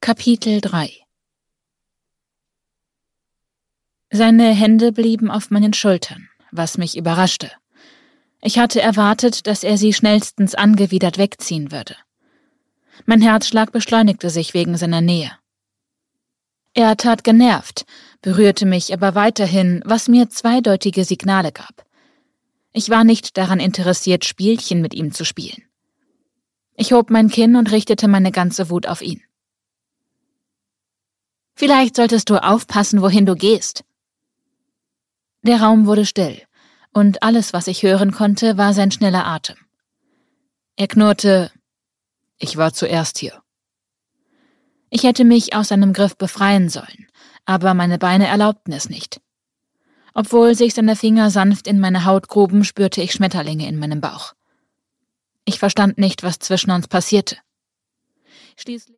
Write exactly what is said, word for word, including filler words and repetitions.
Kapitel drei. Seine Hände blieben auf meinen Schultern, was mich überraschte. Ich hatte erwartet, dass er sie schnellstens angewidert wegziehen würde. Mein Herzschlag beschleunigte sich wegen seiner Nähe. Er tat genervt, berührte mich aber weiterhin, was mir zweideutige Signale gab. Ich war nicht daran interessiert, Spielchen mit ihm zu spielen. Ich hob mein Kinn und richtete meine ganze Wut auf ihn. »Vielleicht solltest du aufpassen, wohin du gehst.« Der Raum wurde still, und alles, was ich hören konnte, war sein schneller Atem. Er knurrte, »Ich war zuerst hier.« Ich hätte mich aus seinem Griff befreien sollen, aber meine Beine erlaubten es nicht. Obwohl sich seine Finger sanft in meine Haut gruben, spürte ich Schmetterlinge in meinem Bauch. Ich verstand nicht, was zwischen uns passierte. Schließlich